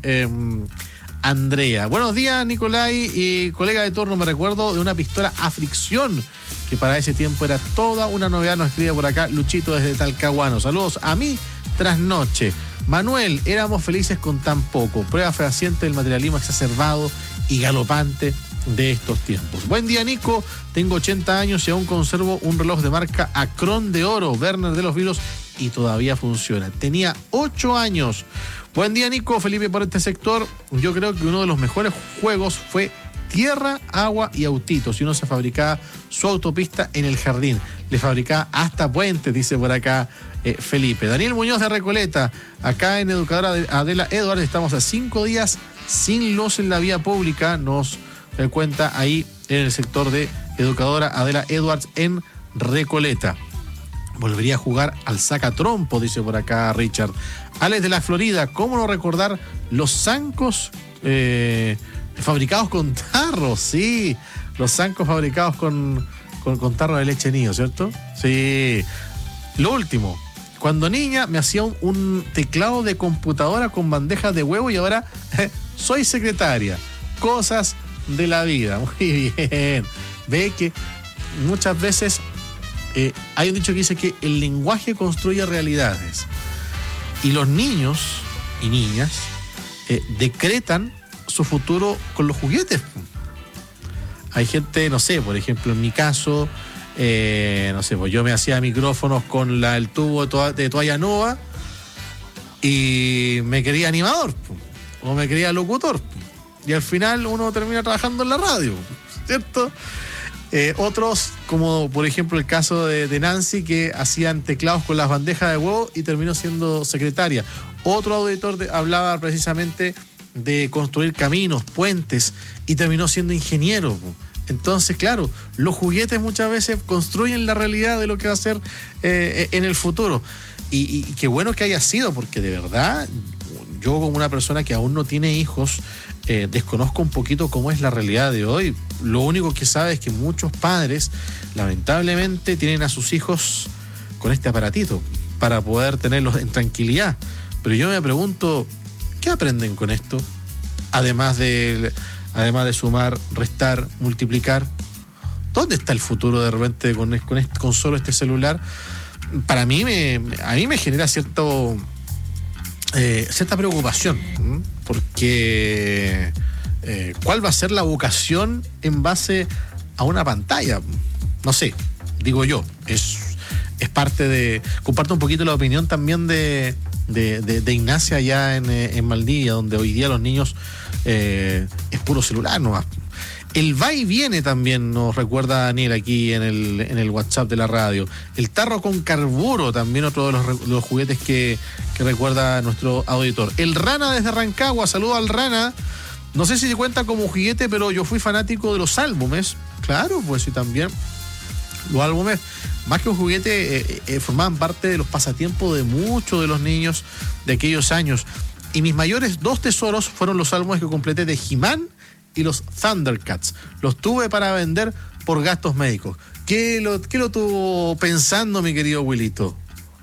Andrea. Buenos días, Nicolai y colega de turno. Me recuerdo de una pistola a fricción, que para ese tiempo era toda una novedad. Nos escribe por acá Luchito desde Talcahuano. Saludos a mí. Trasnoche. Manuel, éramos felices con tan poco. Prueba fehaciente del materialismo exacerbado y galopante de estos tiempos. Buen día, Nico. Tengo 80 años y aún conservo un reloj de marca Acron de oro, Werner de los Vilos, y todavía funciona. Tenía 8 años. Buen día, Nico. Felipe por este sector. Yo creo que uno de los mejores juegos fue Tierra, Agua y Autitos, y uno se fabricaba su autopista en el jardín. Le fabricaba hasta puentes, dice por acá Felipe. Daniel Muñoz de Recoleta, acá en Educadora Adela Edwards, estamos a 5 días sin luz en la vía pública, nos cuenta ahí en el sector de Educadora Adela Edwards en Recoleta. Volvería a jugar al sacatrompo, dice por acá Richard. Alex de la Florida, ¿cómo no recordar los zancos fabricados con tarros? Sí, los zancos fabricados con tarro de leche nido, ¿cierto? Sí. Lo último, cuando niña me hacía un teclado de computadora con bandejas de huevo, y ahora soy secretaria. Cosas de la vida. Muy bien. Ve que muchas veces hay un dicho que dice que el lenguaje construye realidades, y los niños y niñas decretan su futuro con los juguetes. Hay gente, no sé, por ejemplo, en mi caso, no sé, pues yo me hacía micrófonos con el tubo de toalla Nova, y me quería animador, o me quería locutor, y al final uno termina trabajando en la radio, ¿cierto? Otros, como por ejemplo el caso de Nancy, que hacían teclados con las bandejas de huevo y terminó siendo secretaria. Otro auditor hablaba precisamente de construir caminos, puentes, y terminó siendo ingeniero. Entonces, claro, los juguetes muchas veces construyen la realidad de lo que va a ser en el futuro. Y qué bueno que haya sido, porque de verdad, yo como una persona que aún no tiene hijos, desconozco un poquito cómo es la realidad de hoy. Lo único que sabe es que muchos padres, lamentablemente, tienen a sus hijos con este aparatito para poder tenerlos en tranquilidad. Pero yo me pregunto, ¿qué aprenden con esto? Además de sumar, restar, multiplicar. ¿Dónde está el futuro de repente con solo este celular? Para mí a mí me genera cierta preocupación, porque ¿cuál va a ser la vocación en base a una pantalla? No sé, digo yo, es es parte de... Comparto un poquito la opinión también de Ignacia allá en Maldivia, donde hoy día los niños es puro celular nomás. El va y viene también nos recuerda Daniel aquí en el WhatsApp de la radio. El tarro con carburo también otro de los juguetes que recuerda nuestro auditor. El Rana desde Rancagua, saludo al Rana. No sé si se cuenta como juguete, pero yo fui fanático de los álbumes. Claro, pues sí, también. Los álbumes, más que un juguete, formaban parte de los pasatiempos de muchos de los niños de aquellos años. Y mis mayores 2 tesoros fueron los álbumes que completé de He-Man y los Thundercats. Los tuve para vender por gastos médicos. ¿Qué lo tuvo pensando, mi querido Wilito?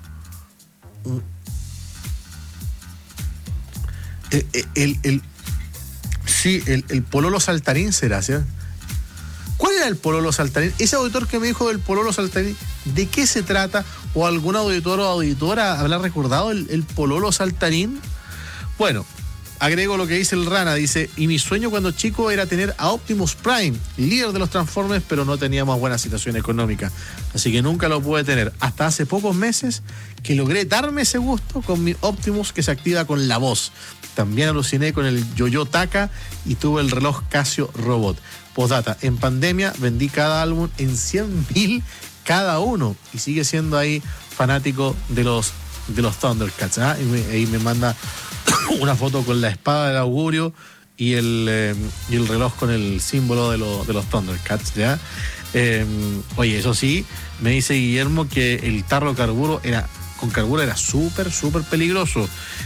El pololo saltarín será, ¿sí? ¿Cuál era el pololo saltarín? Ese auditor que me dijo del pololo saltarín, ¿de qué se trata? ¿O algún auditor o auditora habrá recordado el pololo saltarín? Bueno, agrego lo que dice el Rana, dice, y mi sueño cuando chico era tener a Optimus Prime, líder de los Transformers, pero no teníamos buena situación económica, así que nunca lo pude tener. Hasta hace pocos meses que logré darme ese gusto con mi Optimus que se activa con la voz. También aluciné con el Yo-Yo Taka y tuve el reloj Casio Robot. Postdata, en pandemia vendí cada álbum en 100.000 cada uno y sigue siendo ahí fanático de los Thundercats, ¿eh? Y me manda una foto con la espada del augurio y el reloj con el símbolo de los Thundercats, ¿ya? Oye, eso sí, me dice Guillermo que el tarro con carburo era súper peligroso.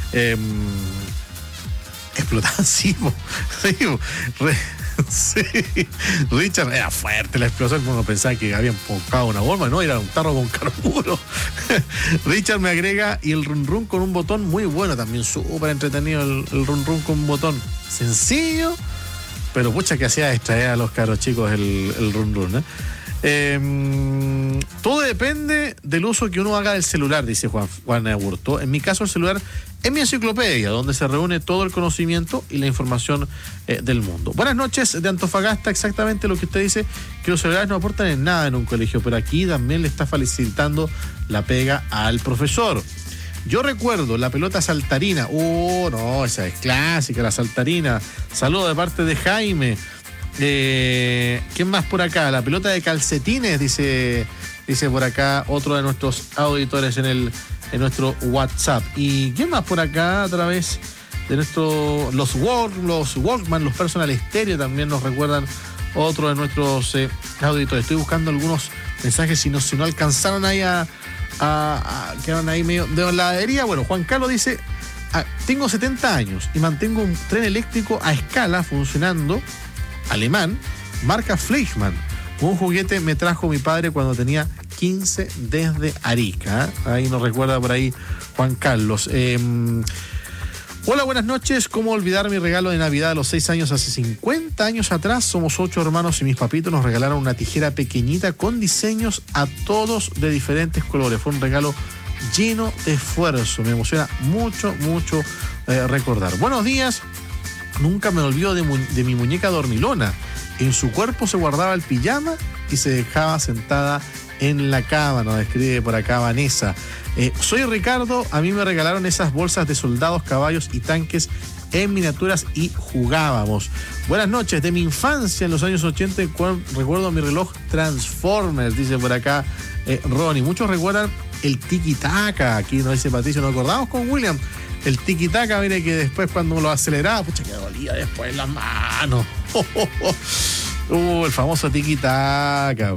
Explotaba así, sí. Richard, era fuerte la explosión, uno pensaba que habían enfocado una bomba, no, era un tarro con carburo. Richard me agrega, y el run run con un botón muy bueno, también súper entretenido el run run con un botón sencillo, pero pucha que hacía extraer a los caros chicos el run run, todo depende del uso que uno haga del celular, dice Juan Aburto. En mi caso, el celular es mi enciclopedia, donde se reúne todo el conocimiento y la información del mundo. Buenas noches de Antofagasta, exactamente lo que usted dice, que los celulares no aportan en nada en un colegio, pero aquí también le está facilitando la pega al profesor. Yo recuerdo la pelota saltarina. No, esa es clásica, la saltarina. Saludo de parte de Jaime. ¿Quién más por acá? La pelota de calcetines, dice por acá otro de nuestros auditores en nuestro WhatsApp. ¿Y quién más por acá? A través de los Walkman, los Personal Stereo también nos recuerdan otro de nuestros auditores. Estoy buscando algunos mensajes si no alcanzaron ahí quedaron ahí medio de heladería. Bueno, Juan Carlos dice, tengo 70 años y mantengo un tren eléctrico a escala funcionando, alemán, marca Fleischmann. Un juguete me trajo mi padre cuando tenía 15 desde Arica. Ahí nos recuerda por ahí Juan Carlos. Hola, buenas noches. ¿Cómo olvidar mi regalo de Navidad a los 6 años? Hace 50 años atrás, somos 8 hermanos y mis papitos nos regalaron una tijera pequeñita con diseños a todos de diferentes colores. Fue un regalo lleno de esfuerzo. Me emociona mucho recordar. Buenos días. Nunca me olvido de mi muñeca dormilona. En su cuerpo se guardaba el pijama y se dejaba sentada en la cama. Nos escribe por acá Vanessa. Soy Ricardo, a mí me regalaron esas bolsas de soldados, caballos y tanques en miniaturas y jugábamos. Buenas noches, de mi infancia en los años 80 recuerdo mi reloj Transformers, dice por acá Ronnie. Muchos recuerdan el tiki-taka, aquí nos dice Patricio, nos acordamos con William. El tiki-taka, mire que después cuando lo aceleraba, pucha que dolía después en las manos. El famoso tiki-taka.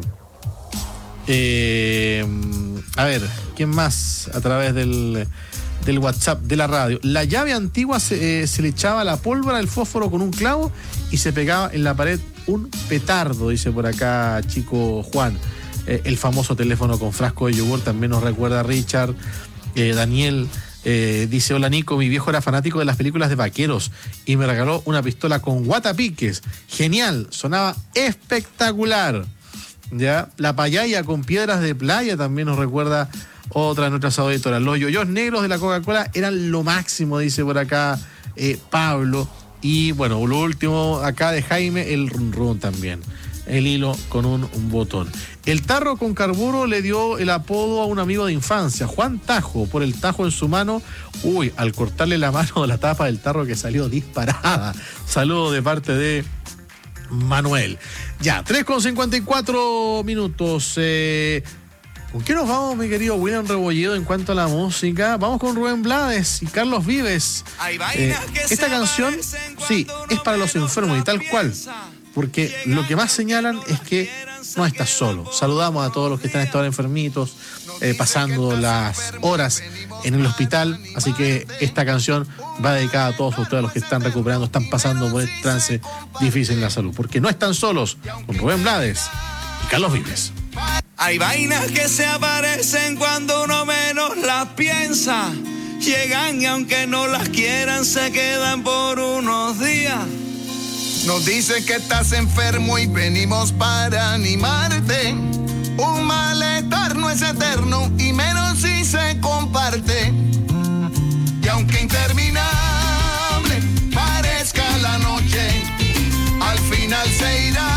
A ver, ¿quién más a través del WhatsApp de la radio? La llave antigua se le echaba la pólvora, el fósforo con un clavo y se pegaba en la pared un petardo, dice por acá chico Juan. El famoso teléfono con frasco de yogur también nos recuerda Richard. Daniel dice, hola Nico, mi viejo era fanático de las películas de vaqueros y me regaló una pistola con guatapiques. Genial, sonaba espectacular. ¿Ya? La payaya con piedras de playa también nos recuerda otra de nuestras auditoras. Los yoyos negros de la Coca-Cola eran lo máximo, dice por acá Pablo. Y bueno, lo último acá de Jaime, el run run también. el hilo con un botón. El tarro con carburo le dio el apodo a un amigo de infancia, Juan Tajo, por el tajo en su mano. Uy, al cortarle la mano de la tapa del tarro que salió disparada. Saludo de parte de Manuel. Ya, 3:54 minutos. ¿Con qué nos vamos, mi querido William Rebolledo, en cuanto a la música? Vamos con Rubén Blades y Carlos Vives. Esta canción, sí, es para los enfermos y tal cual, porque lo que más señalan es que no estás solo. Saludamos a todos los que están esta hora enfermitos, pasando las horas en el hospital, así que esta canción va dedicada a todos ustedes, los que están recuperando, están pasando por este trance difícil en la salud, porque no están solos, con Rubén Blades y Carlos Vives. Hay vainas que se aparecen cuando uno menos las piensa. Llegan y aunque no las quieran se quedan por unos días. Nos dicen que estás enfermo y venimos para animarte. Un malestar no es eterno y menos si se comparte. Y aunque interminable parezca la noche, al final se irá.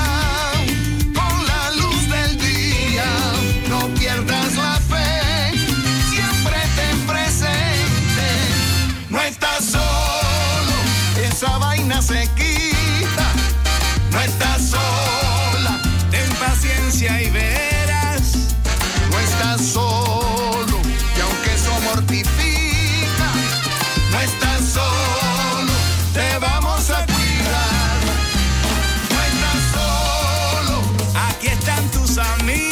No pierdas la fe, siempre ten presente. No estás solo, esa vaina se quita. No estás sola, ten paciencia y verás. No estás solo, y aunque eso mortifica, no estás solo, te vamos a cuidar. No estás solo, aquí están tus amigos.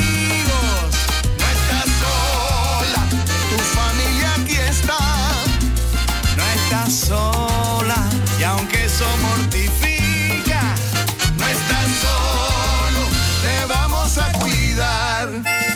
Sola, y aunque eso mortifica, no estás solo, te vamos a cuidar.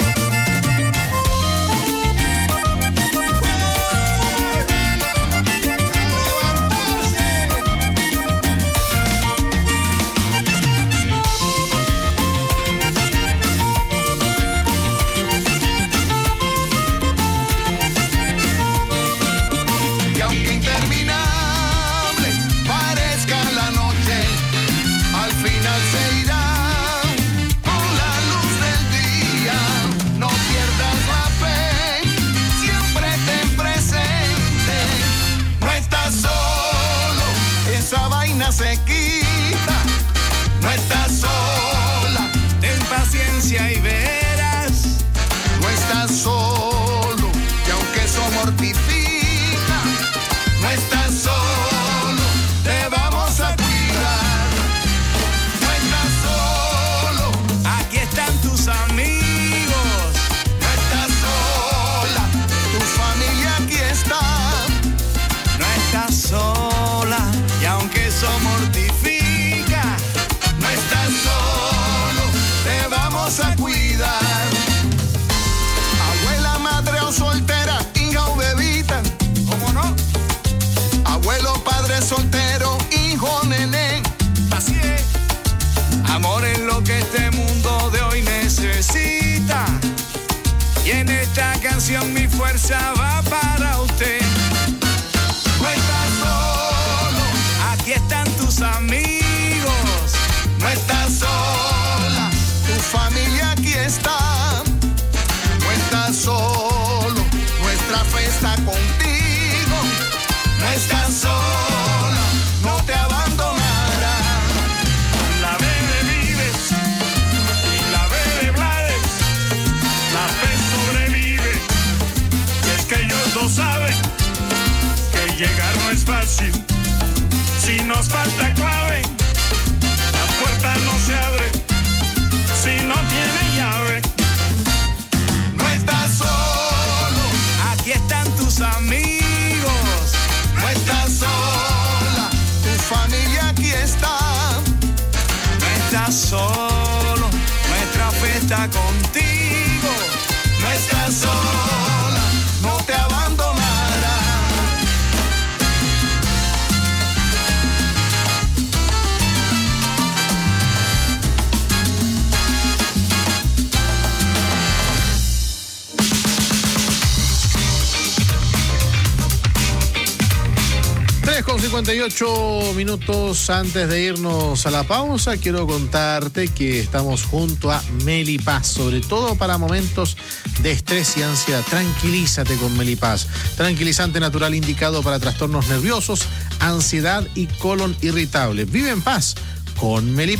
Se quita, no estás sola, ten paciencia y verás. No estás solo, y aunque eso mortifica, no estás solo, te vamos a cuidar. No estás solo, aquí están tus amigos. No estás sola, tu familia aquí está. No estás sola, y aunque eso mortifica, no estás solo, te vamos a cuidar. Abuela, madre o soltera, hija o bebita, ¿cómo no? Abuelo, padre soltero, hijo, nené, así es. Amor es lo que este mundo de hoy necesita. Y en esta canción mi fuerza va para usted. No estás solo, aquí están tus amigos. No estás sola, tu familia aquí está. No estás solo, nuestra fe está contigo. No estás sola, no te abandonará. La B de Vives y la B de Blades, la fe sobrevive. Y es que ellos lo saben, que llegar no es fácil. Si nos falta clave, la puerta no se abre. Si no tiene llave, no estás solo, aquí están tus amigos. No estás sola, tu familia aquí está. No estás solo, nuestra fe está contigo. No estás sola, no te abandonará. 8:58 antes de irnos a la pausa, quiero contarte que estamos junto a Melipaz, sobre todo para momentos de estrés y ansiedad. Tranquilízate con Melipaz, tranquilizante natural indicado para trastornos nerviosos, ansiedad y colon irritable. Vive en paz con Melipaz.